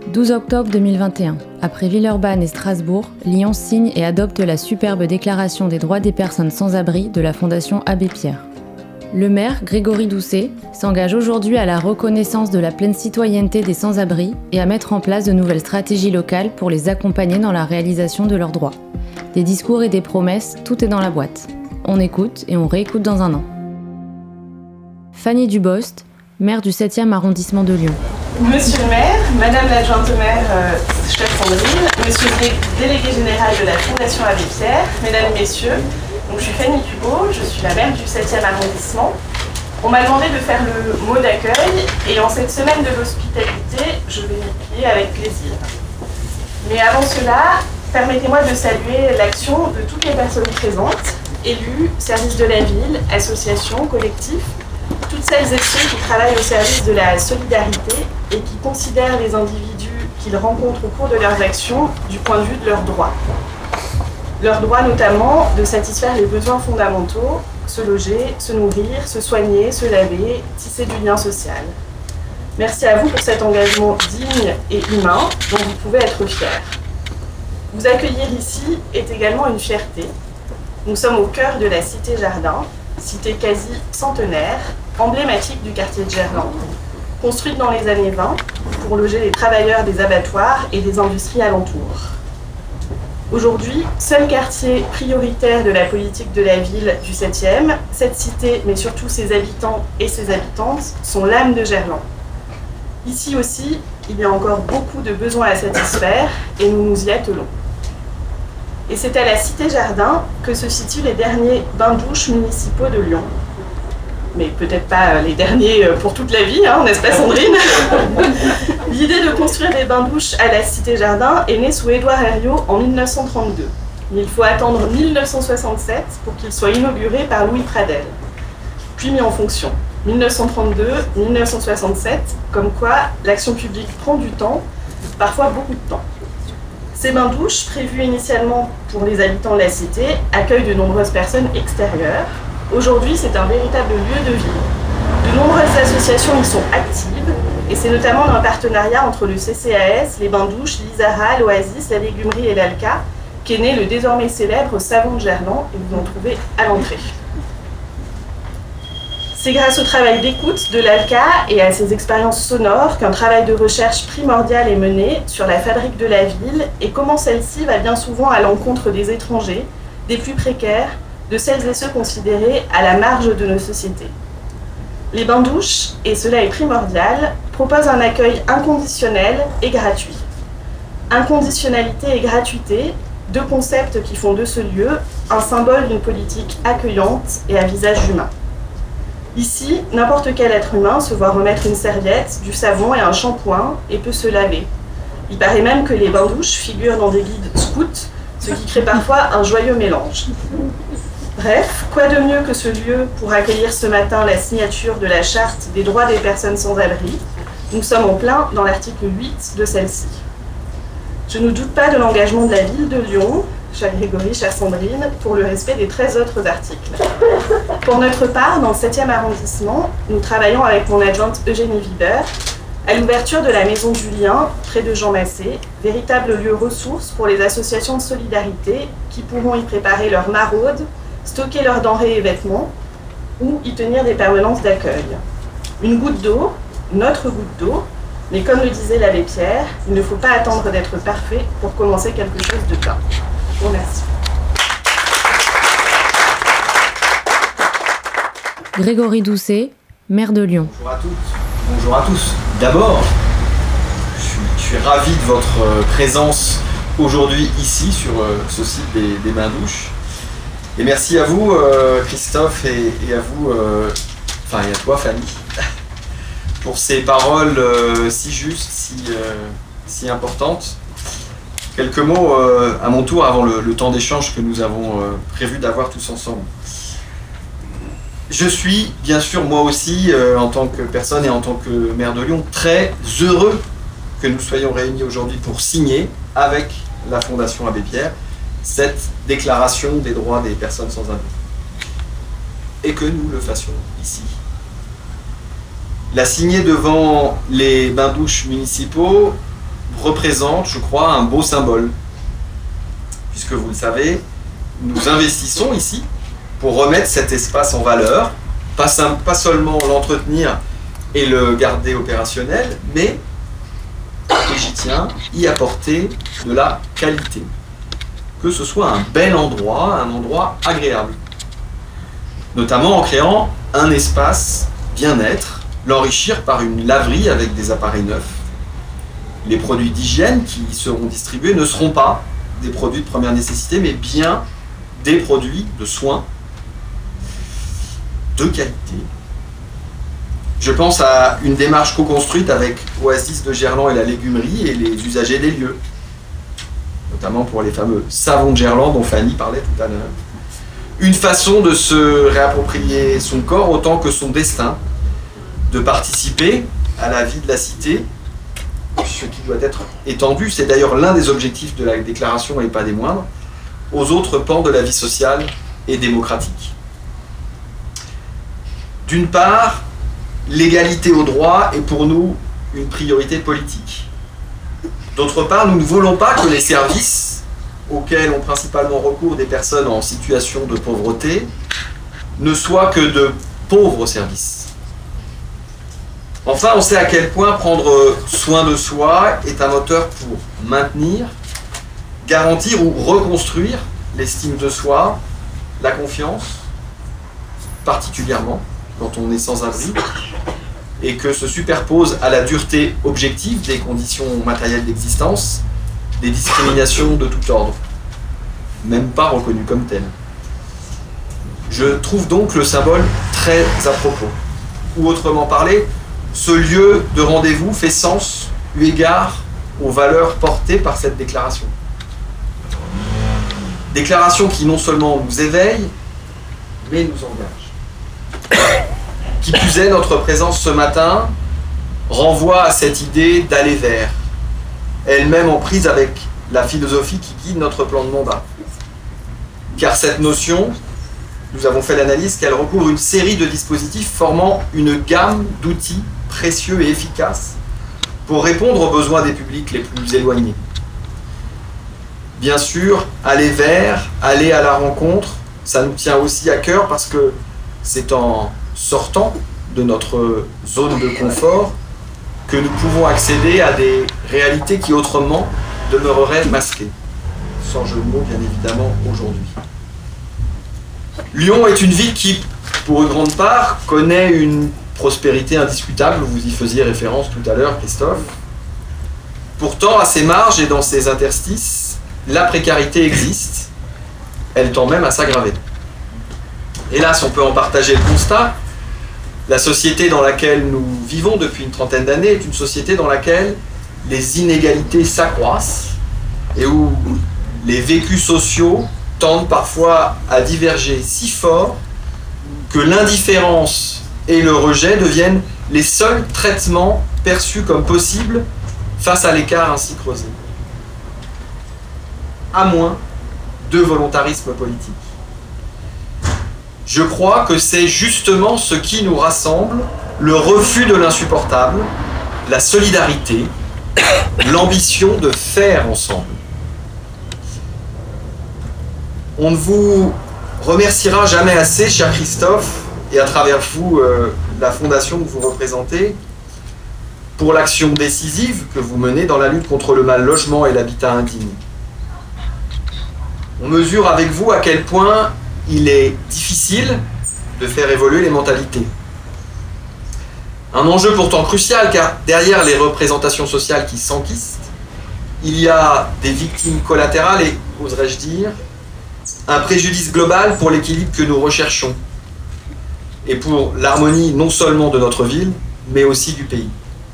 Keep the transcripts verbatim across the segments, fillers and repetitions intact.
douze octobre deux mille vingt et un. Après Villeurbanne et Strasbourg, Lyon signe et adopte la superbe Déclaration des droits des personnes sans abri de la Fondation Abbé Pierre. Le maire, Grégory Doucet, s'engage aujourd'hui à la reconnaissance de la pleine citoyenneté des sans-abri et à mettre en place de nouvelles stratégies locales pour les accompagner dans la réalisation de leurs droits. Des discours et des promesses, tout est dans la boîte. On écoute et on réécoute dans un an. Fanny Dubost, maire du septième arrondissement de Lyon. Monsieur le maire, madame l'adjointe au maire, euh, chef Sandrine, monsieur le délégué général de la Fondation Abbé Pierre, mesdames, messieurs, donc je suis Fanny Dubost, je suis la maire du septième arrondissement. On m'a demandé de faire le mot d'accueil et en cette semaine de l'hospitalité, je vais m'y plier avec plaisir. Mais avant cela, permettez-moi de saluer l'action de toutes les personnes présentes, élus, services de la ville, associations, collectifs, toutes celles et ceux qui travaillent au service de la solidarité et qui considèrent les individus qu'ils rencontrent au cours de leurs actions du point de vue de leurs droits. Leurs droits notamment de satisfaire les besoins fondamentaux, se loger, se nourrir, se soigner, se laver, tisser du lien social. Merci à vous pour cet engagement digne et humain dont vous pouvez être fiers. Vous accueillir ici est également une fierté. Nous sommes au cœur de la cité Jardin, cité quasi centenaire, emblématique du quartier de Gerland, construite dans les années vingt pour loger les travailleurs des abattoirs et des industries alentours. Aujourd'hui, seul quartier prioritaire de la politique de la ville du septième, cette cité, mais surtout ses habitants et ses habitantes, sont l'âme de Gerland. Ici aussi, il y a encore beaucoup de besoins à satisfaire et nous nous y attelons. Et c'est à la Cité Jardin que se situent les derniers bains-douches municipaux de Lyon. Mais peut-être pas les derniers pour toute la vie, hein, n'est-ce pas Sandrine? L'idée de construire des bains-douches à la Cité Jardin est née sous Édouard Herriot en mille neuf cent trente-deux. Il faut attendre mille neuf cent soixante-sept pour qu'il soit inauguré par Louis Pradel, puis mis en fonction. mille neuf cent trente-deux à mille neuf cent soixante-sept, comme quoi l'action publique prend du temps, parfois beaucoup de temps. Ces bains-douches, prévus initialement pour les habitants de la cité, accueillent de nombreuses personnes extérieures. Aujourd'hui, c'est un véritable lieu de vie. De nombreuses associations y sont actives, et c'est notamment un partenariat entre le C C A S, les bains-douches, l'Isara, l'Oasis, la Légumerie et l'Alca qu'est né le désormais célèbre savon de Gerland, et vous en trouvez à l'entrée. C'est grâce au travail d'écoute de l'Alca et à ses expériences sonores qu'un travail de recherche primordial est mené sur la fabrique de la ville et comment celle-ci va bien souvent à l'encontre des étrangers, des plus précaires, de celles et ceux considérés à la marge de nos sociétés. Les bains-douches, et cela est primordial, proposent un accueil inconditionnel et gratuit. Inconditionnalité et gratuité, deux concepts qui font de ce lieu un symbole d'une politique accueillante et à visage humain. Ici, n'importe quel être humain se voit remettre une serviette, du savon et un shampoing et peut se laver. Il paraît même que les bains-douches figurent dans des guides scouts, ce qui crée parfois un joyeux mélange. Bref, quoi de mieux que ce lieu pour accueillir ce matin la signature de la Charte des droits des personnes sans abri? Nous sommes en plein dans l'article huit de celle-ci. Je ne doute pas de l'engagement de la ville de Lyon, cher Grégory, chère Sandrine, pour le respect des treize autres articles. Pour notre part, dans le septième arrondissement, nous travaillons avec mon adjointe Eugénie Wiber à l'ouverture de la Maison du Lien, près de Jean Massé, véritable lieu ressource pour les associations de solidarité qui pourront y préparer leurs maraudes, stocker leurs denrées et vêtements ou y tenir des permanences d'accueil. Une goutte d'eau, notre goutte d'eau, mais comme le disait l'abbé Pierre, il ne faut pas attendre d'être parfait pour commencer quelque chose de bien. Je vous remercie. Grégory Doucet, maire de Lyon. Bonjour à toutes, bonjour à tous. D'abord, je suis, je suis ravi de votre présence aujourd'hui ici sur ce site des, des bains-douches. Et merci à vous, euh, Christophe, et, et à vous, euh, enfin, et à toi, Fanny, pour ces paroles euh, si justes, si, euh, si importantes. Quelques mots euh, à mon tour avant le, le temps d'échange que nous avons euh, prévu d'avoir tous ensemble. Je suis, bien sûr, moi aussi, euh, en tant que personne et en tant que maire de Lyon, très heureux que nous soyons réunis aujourd'hui pour signer, avec la Fondation Abbé Pierre, cette déclaration des droits des personnes sans abri. Et que nous le fassions ici. La signer devant les bains-douches municipaux, représente, je crois, un beau symbole. Puisque vous le savez, nous investissons ici pour remettre cet espace en valeur, pas, simple, pas seulement l'entretenir et le garder opérationnel, mais, et j'y tiens, y apporter de la qualité. Que ce soit un bel endroit, un endroit agréable. Notamment en créant un espace bien-être, l'enrichir par une laverie avec des appareils neufs. Les produits d'hygiène qui seront distribués ne seront pas des produits de première nécessité, mais bien des produits de soins de qualité. Je pense à une démarche co-construite avec Oasis de Gerland et la légumerie et les usagers des lieux, notamment pour les fameux savons de Gerland dont Fanny parlait tout à l'heure. Une façon de se réapproprier son corps autant que son destin, de participer à la vie de la cité, ce qui doit être étendu, c'est d'ailleurs l'un des objectifs de la déclaration et pas des moindres, aux autres pans de la vie sociale et démocratique. D'une part, l'égalité au droit est pour nous une priorité politique. D'autre part, nous ne voulons pas que les services auxquels ont principalement recours des personnes en situation de pauvreté ne soient que de pauvres services. Enfin, on sait à quel point prendre soin de soi est un moteur pour maintenir, garantir ou reconstruire l'estime de soi, la confiance, particulièrement quand on est sans abri, et que se superposent à la dureté objective des conditions matérielles d'existence des discriminations de tout ordre, même pas reconnues comme telles. Je trouve donc le symbole très à propos. Ou autrement parlé, ce lieu de rendez-vous fait sens eu égard aux valeurs portées par cette déclaration. Déclaration qui non seulement nous éveille, mais nous engage. Qui plus est, notre présence ce matin renvoie à cette idée d'aller vers, elle-même en prise avec la philosophie qui guide notre plan de mandat. Car cette notion, nous avons fait l'analyse qu'elle recouvre une série de dispositifs formant une gamme d'outils précieux et efficaces pour répondre aux besoins des publics les plus éloignés. Bien sûr, aller vers, aller à la rencontre, ça nous tient aussi à cœur parce que c'est en sortant de notre zone de confort que nous pouvons accéder à des réalités qui autrement demeureraient masquées. Sans jeu de mots, bien évidemment, aujourd'hui. Lyon est une ville qui, pour une grande part, connaît une prospérité indiscutable. Vous y faisiez référence tout à l'heure, Christophe. Pourtant, à ses marges et dans ses interstices, la précarité existe. Elle tend même à s'aggraver. Hélas, on peut en partager le constat. La société dans laquelle nous vivons depuis une trentaine d'années est une société dans laquelle les inégalités s'accroissent et où les vécus sociaux tendent parfois à diverger si fort que l'indifférence et le rejet deviennent les seuls traitements perçus comme possibles face à l'écart ainsi creusé. À moins de volontarisme politique. Je crois que c'est justement ce qui nous rassemble, le refus de l'insupportable, la solidarité, l'ambition de faire ensemble. On ne vous remerciera jamais assez, cher Christophe, et à travers vous, euh, la fondation que vous représentez, pour l'action décisive que vous menez dans la lutte contre le mal logement et l'habitat indigne. On mesure avec vous à quel point il est difficile de faire évoluer les mentalités. Un enjeu pourtant crucial, car derrière les représentations sociales qui s'enquistent, il y a des victimes collatérales et, oserais-je dire, un préjudice global pour l'équilibre que nous recherchons et pour l'harmonie non seulement de notre ville, mais aussi du pays.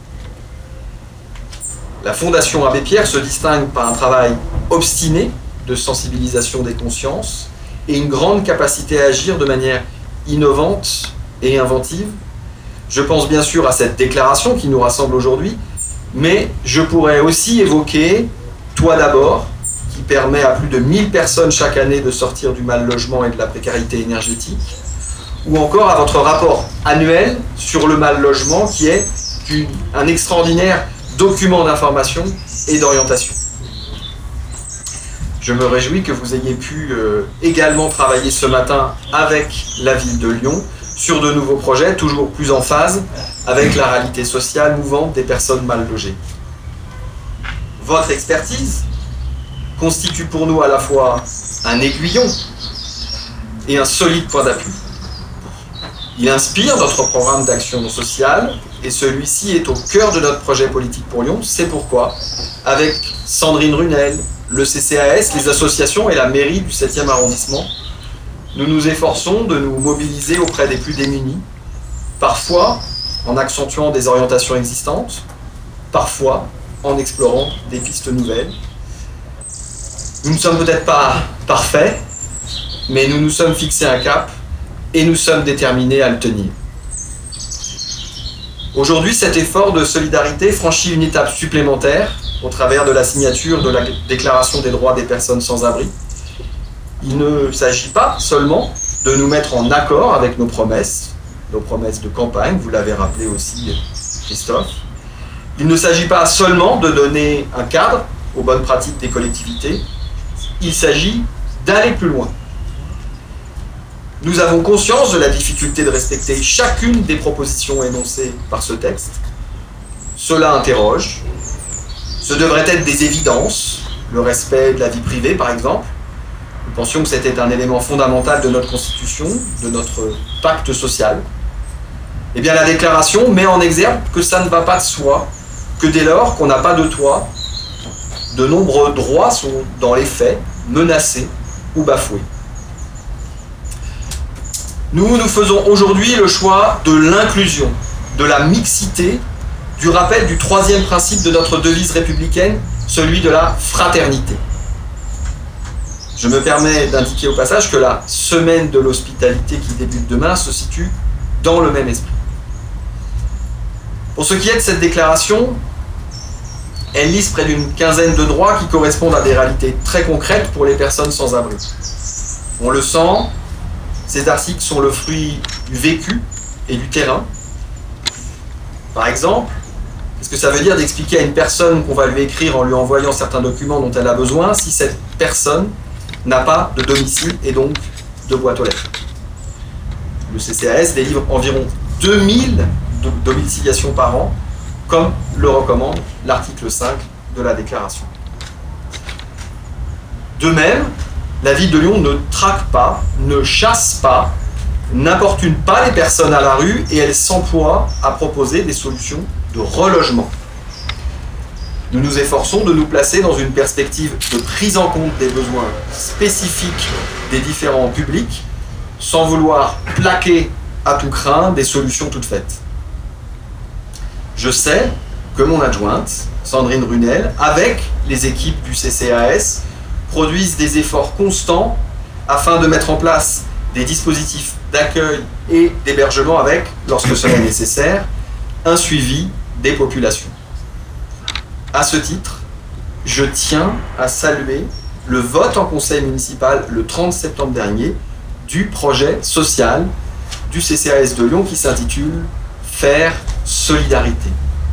La Fondation Abbé Pierre se distingue par un travail obstiné de sensibilisation des consciences et une grande capacité à agir de manière innovante et inventive. Je pense bien sûr à cette déclaration qui nous rassemble aujourd'hui, mais je pourrais aussi évoquer Toi d'abord, qui permet à plus de mille personnes chaque année de sortir du mal logement et de la précarité énergétique, ou encore à votre rapport annuel sur le mal logement qui est une, un extraordinaire document d'information et d'orientation. Je me réjouis que vous ayez pu euh, également travailler ce matin avec la ville de Lyon sur de nouveaux projets, toujours plus en phase avec la réalité sociale mouvante des personnes mal logées. Votre expertise constitue pour nous à la fois un aiguillon et un solide point d'appui. Il inspire notre programme d'action sociale et celui-ci est au cœur de notre projet politique pour Lyon. C'est pourquoi, avec Sandrine Runel, le C C A S, les associations et la mairie du septième arrondissement, nous nous efforçons de nous mobiliser auprès des plus démunis, parfois en accentuant des orientations existantes, parfois en explorant des pistes nouvelles. Nous ne sommes peut-être pas parfaits, mais nous nous sommes fixés un cap et nous sommes déterminés à le tenir. Aujourd'hui, cet effort de solidarité franchit une étape supplémentaire au travers de la signature de la Déclaration des droits des personnes sans abri. Il ne s'agit pas seulement de nous mettre en accord avec nos promesses, nos promesses de campagne, vous l'avez rappelé aussi, Christophe. Il ne s'agit pas seulement de donner un cadre aux bonnes pratiques des collectivités, il s'agit d'aller plus loin. Nous avons conscience de la difficulté de respecter chacune des propositions énoncées par ce texte. Cela interroge. Ce devraient être des évidences, le respect de la vie privée par exemple. Nous pensions que c'était un élément fondamental de notre Constitution, de notre pacte social. Eh bien la déclaration met en exergue que ça ne va pas de soi, que dès lors qu'on n'a pas de toit, de nombreux droits sont dans les faits menacés ou bafoués. Nous, nous faisons aujourd'hui le choix de l'inclusion, de la mixité, du rappel du troisième principe de notre devise républicaine, celui de la fraternité. Je me permets d'indiquer au passage que la semaine de l'hospitalité qui débute demain se situe dans le même esprit. Pour ce qui est de cette déclaration, elle liste près d'une quinzaine de droits qui correspondent à des réalités très concrètes pour les personnes sans abri. On le sent, ces articles sont le fruit du vécu et du terrain. Par exemple, qu'est-ce que ça veut dire d'expliquer à une personne qu'on va lui écrire en lui envoyant certains documents dont elle a besoin si cette personne n'a pas de domicile et donc de boîte aux lettres? Le C C A S délivre environ deux mille domiciliations par an, comme le recommande l'article cinq de la déclaration. De même, la ville de Lyon ne traque pas, ne chasse pas, n'importune pas les personnes à la rue et elle s'emploie à proposer des solutions de relogement. Nous nous efforçons de nous placer dans une perspective de prise en compte des besoins spécifiques des différents publics, sans vouloir plaquer à tout crin des solutions toutes faites. Je sais que mon adjointe, Sandrine Runel, avec les équipes du C C A S, produisent des efforts constants afin de mettre en place des dispositifs d'accueil et d'hébergement avec, lorsque cela est nécessaire, un suivi des populations. À ce titre, je tiens à saluer le vote en conseil municipal le trente septembre dernier du projet social du C C A S de Lyon qui s'intitule « Faire solidarité ».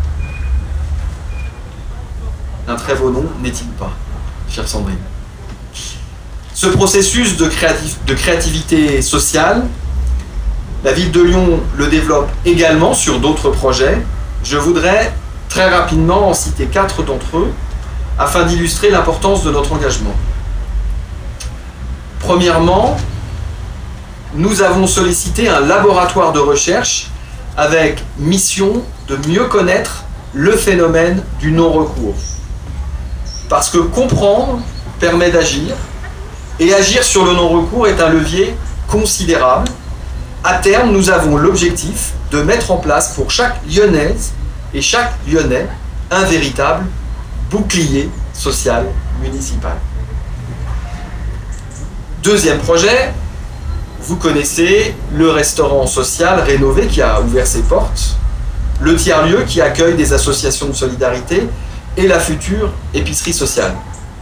Un très beau nom, n'est-il pas, chère Sandrine? Ce processus de, créatif, de créativité sociale, la ville de Lyon le développe également sur d'autres projets. Je voudrais très rapidement en citer quatre d'entre eux afin d'illustrer l'importance de notre engagement. Premièrement, nous avons sollicité un laboratoire de recherche avec mission de mieux connaître le phénomène du non-recours. Parce que comprendre permet d'agir, et agir sur le non-recours est un levier considérable. À terme, nous avons l'objectif de mettre en place pour chaque Lyonnaise et chaque Lyonnais un véritable bouclier social municipal. Deuxième projet, vous connaissez le restaurant social rénové qui a ouvert ses portes, le tiers-lieu qui accueille des associations de solidarité et la future épicerie sociale.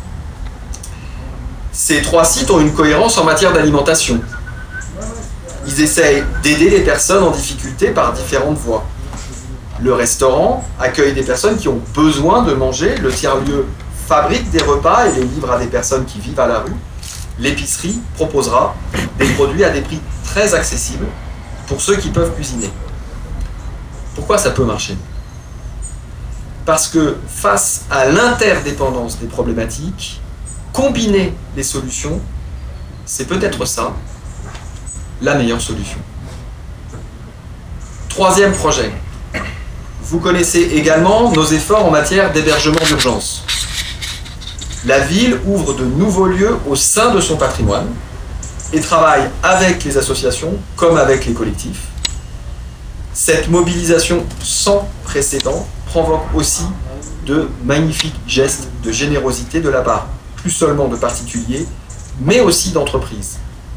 Ces trois sites ont une cohérence en matière d'alimentation. Ils essayent d'aider les personnes en difficulté par différentes voies. Le restaurant accueille des personnes qui ont besoin de manger. Le tiers-lieu fabrique des repas et les livre à des personnes qui vivent à la rue. L'épicerie proposera des produits à des prix très accessibles pour ceux qui peuvent cuisiner. Pourquoi ça peut marcher ? Parce que face à l'interdépendance des problématiques, combiner les solutions, c'est peut-être ça, la meilleure solution. Troisième projet. Vous connaissez également nos efforts en matière d'hébergement d'urgence. La ville ouvre de nouveaux lieux au sein de son patrimoine et travaille avec les associations comme avec les collectifs. Cette mobilisation sans précédent provoque aussi de magnifiques gestes de générosité de la part, plus seulement de particuliers, mais aussi d'entreprises.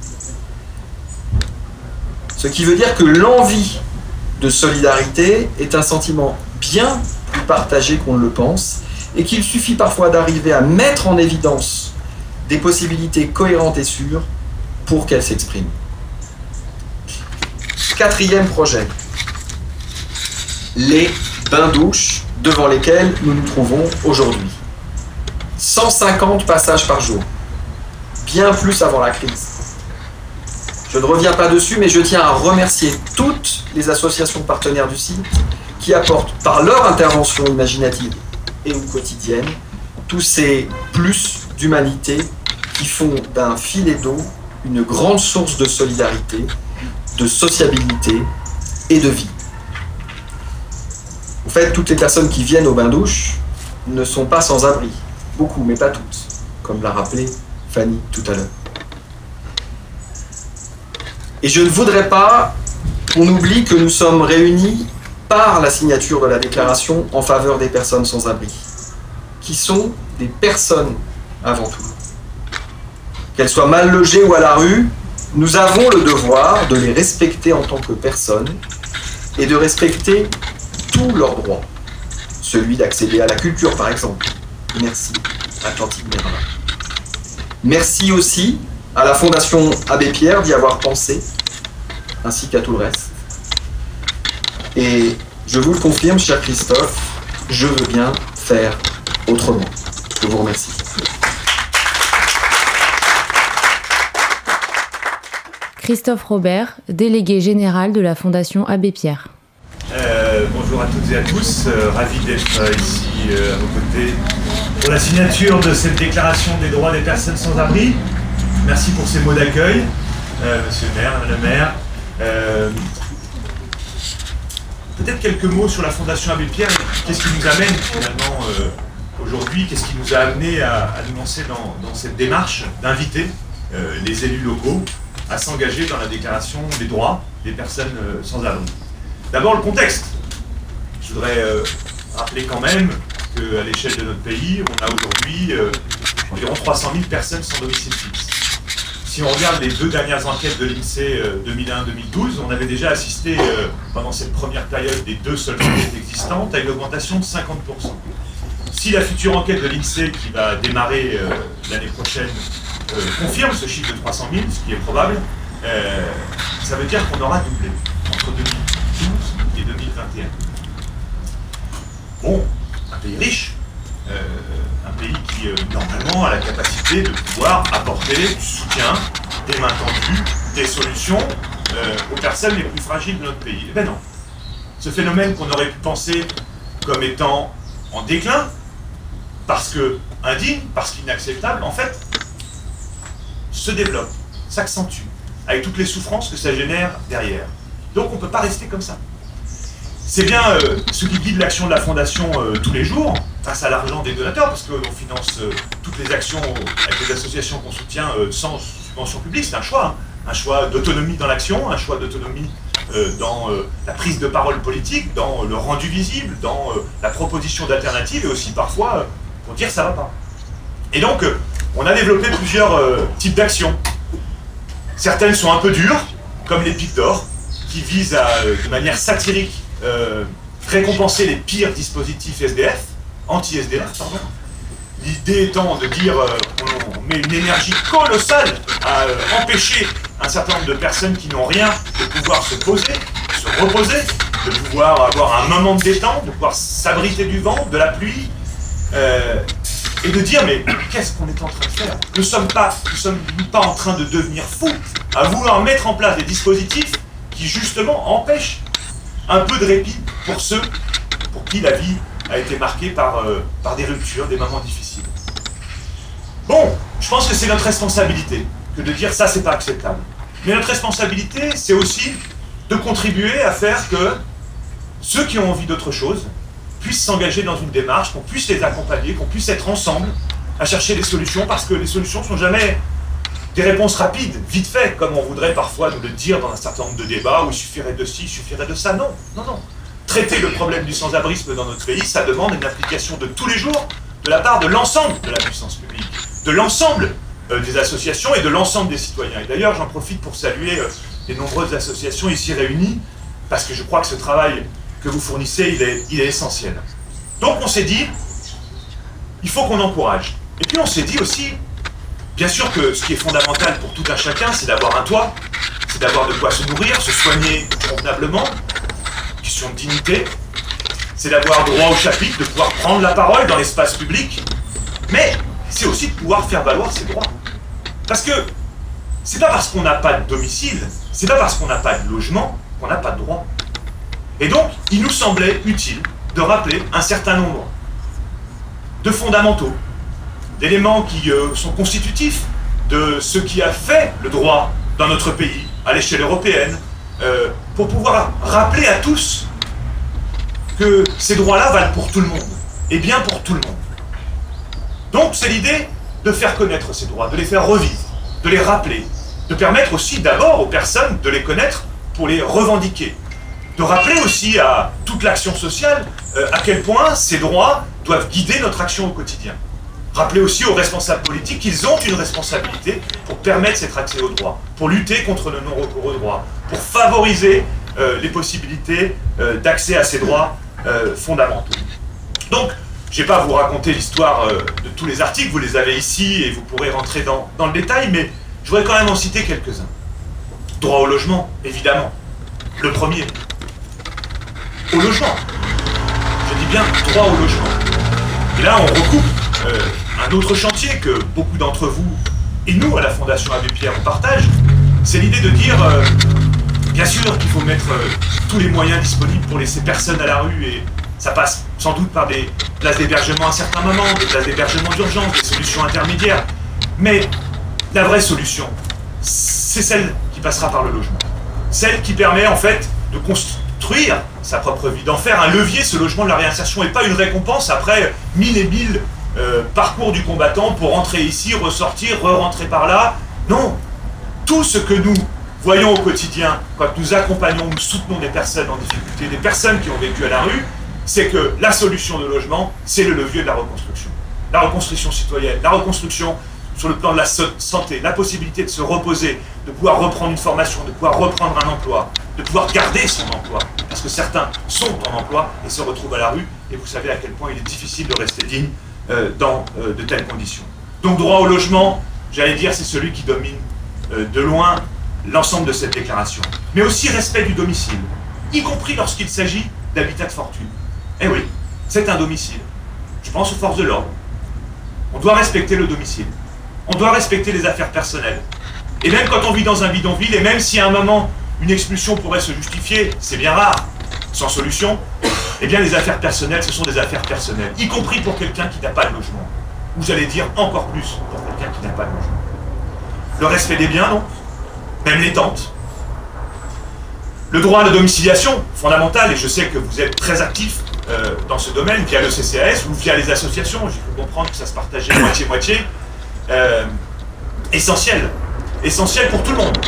Ce qui veut dire que l'envie de solidarité est un sentiment bien plus partagé qu'on ne le pense, et qu'il suffit parfois d'arriver à mettre en évidence des possibilités cohérentes et sûres pour qu'elles s'expriment. Quatrième projet. Les bains-douches devant lesquels nous nous trouvons aujourd'hui. cent cinquante passages par jour. Bien plus avant la crise. Je ne reviens pas dessus, mais je tiens à remercier toutes les associations partenaires du site qui apportent par leur intervention imaginative et ou quotidienne tous ces plus d'humanité qui font d'un filet d'eau une grande source de solidarité, de sociabilité et de vie. En fait, toutes les personnes qui viennent aux bains-douches ne sont pas sans abri. Beaucoup, mais pas toutes, comme l'a rappelé Fanny tout à l'heure. Et je ne voudrais pas qu'on oublie que nous sommes réunis par la signature de la déclaration en faveur des personnes sans abri, qui sont des personnes avant tout. Qu'elles soient mal logées ou à la rue, nous avons le devoir de les respecter en tant que personnes et de respecter tous leurs droits. Celui d'accéder à la culture, par exemple. Merci, Atlantique Merlin. Merci aussi à la Fondation Abbé Pierre d'y avoir pensé, ainsi qu'à tout le reste. Et je vous le confirme, cher Christophe, je veux bien faire autrement. Je vous remercie. Christophe Robert, délégué général de la Fondation Abbé Pierre. Euh, bonjour à toutes et à tous, euh, ravi d'être euh, ici euh, à vos côtés pour la signature de cette déclaration des droits des personnes sans abri. Merci pour ces mots d'accueil, euh, monsieur le maire, madame le maire. Euh, peut-être quelques mots sur la Fondation Abbé Pierre. Qu'est-ce qui nous amène finalement euh, aujourd'hui, qu'est-ce qui nous a amené à, à nous lancer dans, dans cette démarche d'inviter euh, les élus locaux à s'engager dans la déclaration des droits des personnes euh, sans abri. D'abord le contexte. Je voudrais euh, rappeler quand même qu'à l'échelle de notre pays, on a aujourd'hui euh, environ trois cent mille personnes sans domicile fixe. Si on regarde les deux dernières enquêtes de l'INSEE euh, deux mille un deux mille douze, on avait déjà assisté euh, pendant cette première période des deux seules enquêtes existantes à une augmentation de cinquante pour cent. Si la future enquête de l'INSEE qui va démarrer euh, l'année prochaine euh, confirme ce chiffre de trois cent mille, ce qui est probable, euh, ça veut dire qu'on aura doublé entre deux mille douze et deux mille vingt et un. Bon, un pays riche, euh, un pays qui euh, normalement a la capacité de pouvoir apporter du soutien, des mains tendues, des solutions euh, aux personnes les plus fragiles de notre pays. Eh bien non. Ce phénomène qu'on aurait pu penser comme étant en déclin, parce que indigne, parce qu'inacceptable, en fait, se développe, s'accentue, avec toutes les souffrances que ça génère derrière. Donc on ne peut pas rester comme ça. C'est bien euh, ce qui guide l'action de la Fondation euh, tous les jours, face à l'argent des donateurs, parce qu'on finance euh, toutes les actions avec les associations qu'on soutient euh, sans subvention publique. C'est un choix, hein. Un choix d'autonomie dans l'action, un choix d'autonomie euh, dans euh, la prise de parole politique, dans euh, le rendu visible, dans euh, la proposition d'alternatives, et aussi parfois euh, pour dire ça va pas. Et donc, euh, on a développé plusieurs euh, types d'actions. Certaines sont un peu dures, comme les pics d'or, qui visent à, euh, de manière satirique, euh, récompenser les pires dispositifs S D F, anti-S D F, pardon. L'idée étant de dire euh, on met une énergie colossale à euh, empêcher un certain nombre de personnes qui n'ont rien de pouvoir se poser, se reposer, de pouvoir avoir un moment de détente, de pouvoir s'abriter du vent, de la pluie, euh, et de dire mais qu'est-ce qu'on est en train de faire? Nous ne sommes pas, nous sommes pas en train de devenir fous à vouloir mettre en place des dispositifs qui justement empêchent un peu de répit pour ceux pour qui la vie a été marquée par, euh, par des ruptures, des moments difficiles. Bon, je pense que c'est notre responsabilité que de dire ça, c'est pas acceptable. Mais notre responsabilité, c'est aussi de contribuer à faire que ceux qui ont envie d'autre chose puissent s'engager dans une démarche, qu'on puisse les accompagner, qu'on puisse être ensemble à chercher des solutions, parce que les solutions ne sont jamais des réponses rapides, vite fait, comme on voudrait parfois nous le dire dans un certain nombre de débats où il suffirait de ci, il suffirait de ça. Non, non, non. Traiter le problème du sans-abrisme dans notre pays, ça demande une application de tous les jours de la part de l'ensemble de la puissance publique, de l'ensemble euh, des associations et de l'ensemble des citoyens. Et d'ailleurs, j'en profite pour saluer euh, les nombreuses associations ici réunies, parce que je crois que ce travail que vous fournissez, il est, il est essentiel. Donc on s'est dit, il faut qu'on encourage. Et puis on s'est dit aussi, bien sûr que ce qui est fondamental pour tout un chacun, c'est d'avoir un toit, c'est d'avoir de quoi se nourrir, se soigner convenablement, question de dignité, c'est d'avoir droit au chapitre, de pouvoir prendre la parole dans l'espace public, mais c'est aussi de pouvoir faire valoir ses droits. Parce que c'est pas parce qu'on n'a pas de domicile, c'est pas parce qu'on n'a pas de logement qu'on n'a pas de droit. Et donc, il nous semblait utile de rappeler un certain nombre de fondamentaux, d'éléments qui euh, sont constitutifs de ce qui a fait le droit dans notre pays, à l'échelle européenne, euh, pour pouvoir rappeler à tous que ces droits-là valent pour tout le monde, et bien pour tout le monde. Donc c'est l'idée de faire connaître ces droits, de les faire revivre, de les rappeler, de permettre aussi d'abord aux personnes de les connaître pour les revendiquer, de rappeler aussi à toute l'action sociale euh, à quel point ces droits doivent guider notre action au quotidien. Rappeler aussi aux responsables politiques qu'ils ont une responsabilité pour permettre cet accès aux droits, pour lutter contre le non-recours aux droits, pour favoriser euh, les possibilités euh, d'accès à ces droits euh, fondamentaux. Donc, je ne vais pas vous raconter l'histoire euh, de tous les articles, vous les avez ici et vous pourrez rentrer dans, dans le détail, mais je voudrais quand même en citer quelques-uns. Droit au logement, évidemment. Le premier. Au logement. Je dis bien droit au logement. Et là, on recoupe euh, un autre chantier que beaucoup d'entre vous et nous, à la Fondation Abbé Pierre, on partage. C'est l'idée de dire, euh, bien sûr qu'il faut mettre euh, tous les moyens disponibles pour laisser personne à la rue, et ça passe sans doute par des places d'hébergement à certains moments, des places d'hébergement d'urgence, des solutions intermédiaires. Mais la vraie solution, c'est celle qui passera par le logement. Celle qui permet en fait de construire sa propre vie, d'en faire un levier, ce logement de la réinsertion, et pas une récompense après mille et mille euh, parcours du combattant pour rentrer ici, ressortir, re-rentrer par là. Non, tout ce que nous voyons au quotidien, quand nous accompagnons, nous soutenons des personnes en difficulté, des personnes qui ont vécu à la rue, c'est que la solution de logement, c'est le levier de la reconstruction. La reconstruction citoyenne, la reconstruction sur le plan de la santé, la possibilité de se reposer, de pouvoir reprendre une formation, de pouvoir reprendre un emploi, de pouvoir garder son emploi, parce que certains sont en emploi et se retrouvent à la rue, et vous savez à quel point il est difficile de rester digne euh, dans euh, de telles conditions. Donc droit au logement, j'allais dire, c'est celui qui domine euh, de loin l'ensemble de cette déclaration. Mais aussi respect du domicile, y compris lorsqu'il s'agit d'habitat de fortune. Eh oui, c'est un domicile. Je pense aux forces de l'ordre. On doit respecter le domicile. On doit respecter les affaires personnelles. Et même quand on vit dans un bidonville, et même si à un moment une expulsion pourrait se justifier, c'est bien rare, sans solution, eh bien les affaires personnelles, ce sont des affaires personnelles, y compris pour quelqu'un qui n'a pas de logement. Ou j'allais dire encore plus pour quelqu'un qui n'a pas de logement. Le respect des biens, non? Même les tentes. Le droit à la domiciliation, fondamental, et je sais que vous êtes très actifs euh, dans ce domaine, via le C C A S ou via les associations, j'ai pu comprendre que ça se partageait moitié-moitié. Euh, essentiel, essentiel pour tout le monde,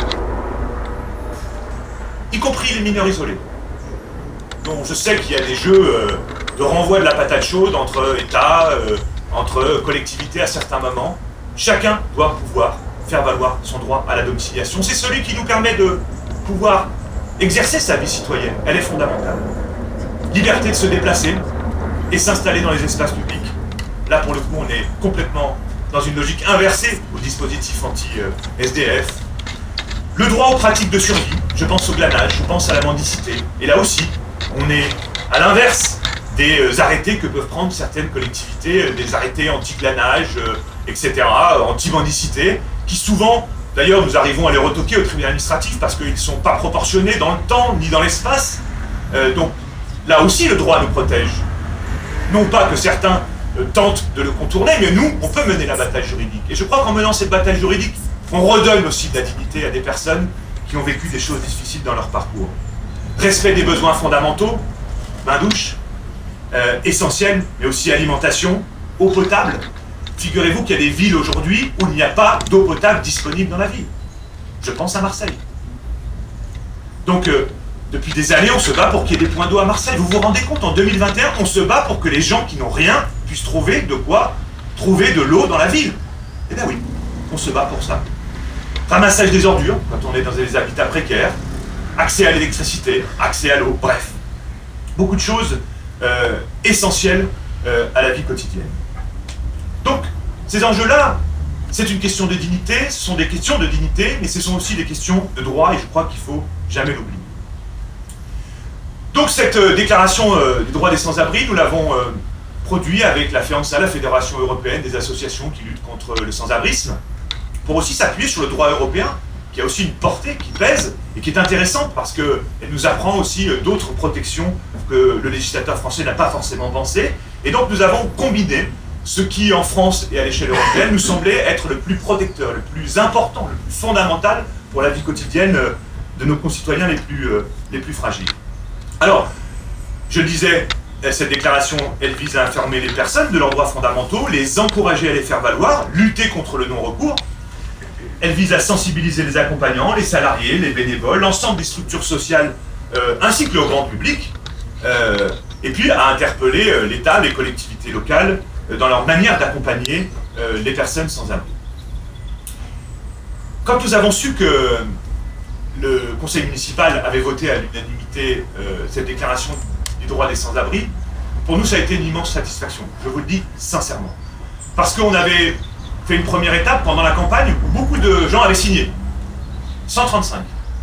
y compris les mineurs isolés. Donc je sais qu'il y a des jeux euh, de renvoi de la patate chaude entre États, euh, entre collectivités à certains moments. Chacun doit pouvoir faire valoir son droit à la domiciliation. C'est celui qui nous permet de pouvoir exercer sa vie citoyenne. Elle est fondamentale. Liberté de se déplacer et s'installer dans les espaces publics. Là, pour le coup, on est complètement dans une logique inversée au dispositif anti-S D F. Le droit aux pratiques de survie, je pense au glanage, je pense à la mendicité. Et là aussi, On est à l'inverse des arrêtés que peuvent prendre certaines collectivités, des arrêtés anti-glanage, et cetera, anti-mendicité, qui souvent, d'ailleurs, nous arrivons à les retoquer au tribunal administratif parce qu'ils ne sont pas proportionnés dans le temps ni dans l'espace. Euh, donc là aussi, le droit nous protège. Non pas que certains euh, tentent de le contourner, mais nous, on peut mener la bataille juridique. Et je crois qu'en menant cette bataille juridique, on redonne aussi de la dignité à des personnes qui ont vécu des choses difficiles dans leur parcours. Respect des besoins fondamentaux, bain-douche, euh, essentiel, mais aussi alimentation, eau potable. Figurez-vous qu'il y a des villes aujourd'hui où il n'y a pas d'eau potable disponible dans la ville. Je pense à Marseille. Donc, euh, depuis des années, on se bat pour qu'il y ait des points d'eau à Marseille. Vous vous rendez compte, en deux mille vingt et un, on se bat pour que les gens qui n'ont rien puissent trouver de quoi trouver de l'eau dans la ville. Eh bien oui, on se bat pour ça. Ramassage des ordures, quand on est dans des habitats précaires, accès à l'électricité, accès à l'eau, bref. Beaucoup de choses euh, essentielles euh, à la vie quotidienne. Donc, ces enjeux-là, c'est une question de dignité, ce sont des questions de dignité, mais ce sont aussi des questions de droit, et je crois qu'il ne faut jamais l'oublier. Donc, cette euh, déclaration euh, des droits des sans-abri, nous l'avons euh, produite avec la FEANSA, la Fédération européenne des associations qui luttent contre le sans-abrisme, pour aussi s'appuyer sur le droit européen, qui a aussi une portée, qui pèse, et qui est intéressante parce qu'elle nous apprend aussi euh, d'autres protections que le législateur français n'a pas forcément pensées. Et donc, nous avons combiné ce qui, en France et à l'échelle européenne, nous semblait être le plus protecteur, le plus important, le plus fondamental pour la vie quotidienne de nos concitoyens les plus, euh, les plus fragiles. Alors, je le disais, cette déclaration, elle vise à informer les personnes de leurs droits fondamentaux, les encourager à les faire valoir, lutter contre le non-recours. Elle vise à sensibiliser les accompagnants, les salariés, les bénévoles, l'ensemble des structures sociales, euh, ainsi que le grand public, euh, et puis à interpeller euh, l'État, les collectivités locales, dans leur manière d'accompagner euh, les personnes sans abri. Quand nous avons su que le conseil municipal avait voté à l'unanimité euh, cette déclaration du droit des sans-abri, pour nous ça a été une immense satisfaction, je vous le dis sincèrement. Parce qu'on avait fait une première étape pendant la campagne où beaucoup de gens avaient signé. cent trente-cinq.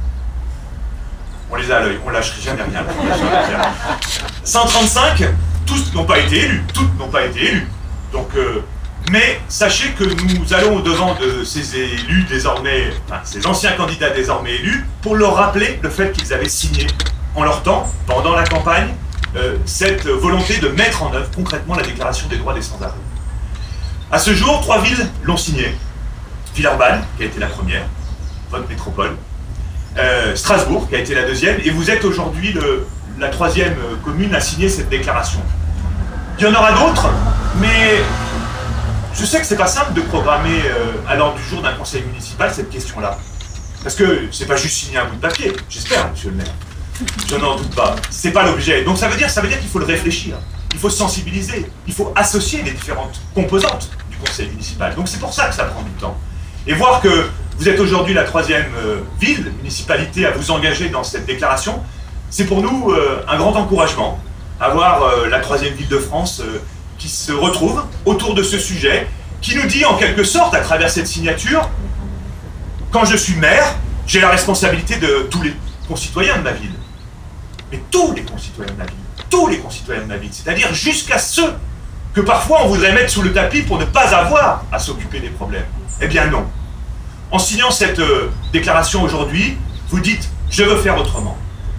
On les a à l'œil, on lâche jamais rien. cent trente-cinq, tous n'ont pas été élus, toutes n'ont pas été élus. Donc, euh, mais sachez que nous allons au-devant de ces élus désormais, enfin ces anciens candidats désormais élus, pour leur rappeler le fait qu'ils avaient signé en leur temps, pendant la campagne, euh, cette volonté de mettre en œuvre concrètement la déclaration des droits des sans-abri. À ce jour, trois villes l'ont signée. Villeurbanne, qui a été la première, votre métropole, euh, Strasbourg, qui a été la deuxième, et vous êtes aujourd'hui le la troisième commune a signé cette déclaration. Il y en aura d'autres, mais je sais que c'est pas simple de programmer euh, à l'ordre du jour d'un conseil municipal cette question-là. Parce que c'est pas juste signer un bout de papier, j'espère, monsieur le maire. Je n'en doute pas. C'est pas l'objet. Donc ça veut dire, ça veut dire qu'il faut le réfléchir, il faut sensibiliser, il faut associer les différentes composantes du conseil municipal. Donc c'est pour ça que ça prend du temps. Et voir que vous êtes aujourd'hui la troisième euh, ville, municipalité à vous engager dans cette déclaration, c'est pour nous euh, un grand encouragement à voir euh, la troisième ville de France euh, qui se retrouve autour de ce sujet, qui nous dit en quelque sorte, à travers cette signature, quand je suis maire, j'ai la responsabilité de tous les concitoyens de ma ville. Mais tous les concitoyens de ma ville, tous les concitoyens de ma ville, c'est-à-dire jusqu'à ceux que parfois on voudrait mettre sous le tapis pour ne pas avoir à s'occuper des problèmes. Eh bien non. En signant cette euh, déclaration aujourd'hui, vous dites « je veux faire autrement ».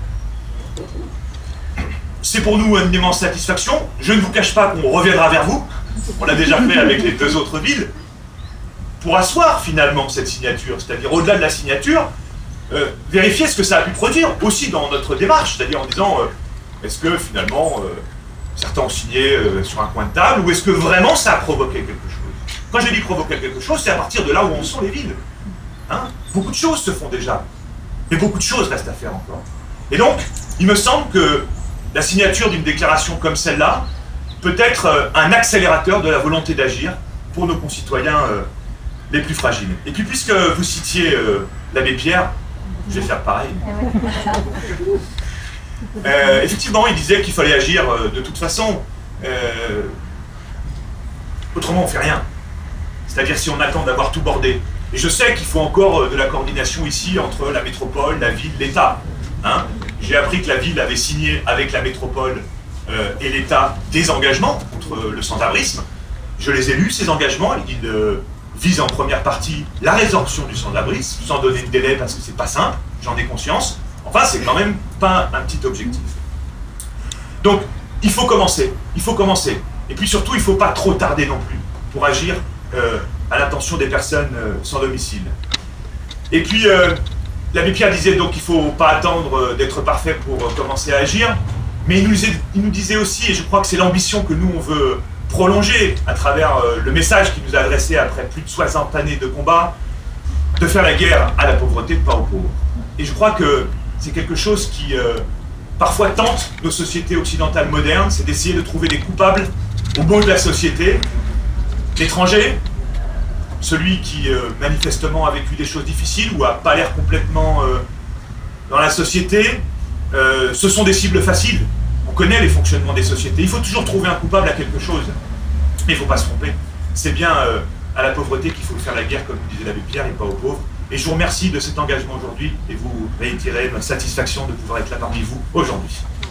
C'est pour nous une immense satisfaction. Je ne vous cache pas qu'on reviendra vers vous. On l'a déjà fait avec les deux autres villes. Pour asseoir finalement cette signature, c'est-à-dire au-delà de la signature, euh, vérifier ce que ça a pu produire aussi dans notre démarche, c'est-à-dire en disant euh, est-ce que finalement euh, certains ont signé euh, sur un coin de table ou est-ce que vraiment ça a provoqué quelque chose. Quand je dis provoquer quelque chose, c'est à partir de là où en sont les villes. Hein, beaucoup de choses se font déjà, mais beaucoup de choses restent à faire encore. Et donc, il me semble que la signature d'une déclaration comme celle-là peut être un accélérateur de la volonté d'agir pour nos concitoyens euh, les plus fragiles. Et puis puisque vous citiez euh, l'abbé Pierre, je vais faire pareil. Euh, effectivement, il disait qu'il fallait agir euh, de toute façon. Euh, autrement, on ne fait rien. C'est-à-dire si on attend d'avoir tout bordé. Et je sais qu'il faut encore euh, de la coordination ici entre la métropole, la ville, l'État. Hein. j'ai appris que la ville avait signé avec la métropole euh, et l'État des engagements contre le sans-abrisme. Je les ai lus, ces engagements. Ils euh, visent en première partie la résorption du sans-abrisme, sans donner de délai parce que c'est pas simple, j'en ai conscience. Enfin, c'est quand même pas un petit objectif. Donc, il faut commencer, il faut commencer. Et puis surtout, il ne faut pas trop tarder non plus pour agir euh, à l'intention des personnes euh, sans domicile. Et puis, euh, l'abbé Pierre disait donc qu'il ne faut pas attendre euh, d'être parfait pour euh, commencer à agir, mais il nous, est, il nous disait aussi, et je crois que c'est l'ambition que nous, on veut prolonger à travers euh, le message qu'il nous a adressé après plus de soixante années de combat, de faire la guerre à la pauvreté, pas aux pauvres. Et je crois que c'est quelque chose qui... Euh, parfois tente nos sociétés occidentales modernes, c'est d'essayer de trouver des coupables au bout de la société. L'étranger, celui qui euh, manifestement a vécu des choses difficiles ou n'a pas l'air complètement euh, dans la société, euh, ce sont des cibles faciles. On connaît les fonctionnements des sociétés. Il faut toujours trouver un coupable à quelque chose. Mais il ne faut pas se tromper. C'est bien euh, à la pauvreté qu'il faut faire la guerre, comme disait l'abbé Pierre, et pas aux pauvres. Et je vous remercie de cet engagement aujourd'hui et vous réitérez ma satisfaction de pouvoir être là parmi vous aujourd'hui.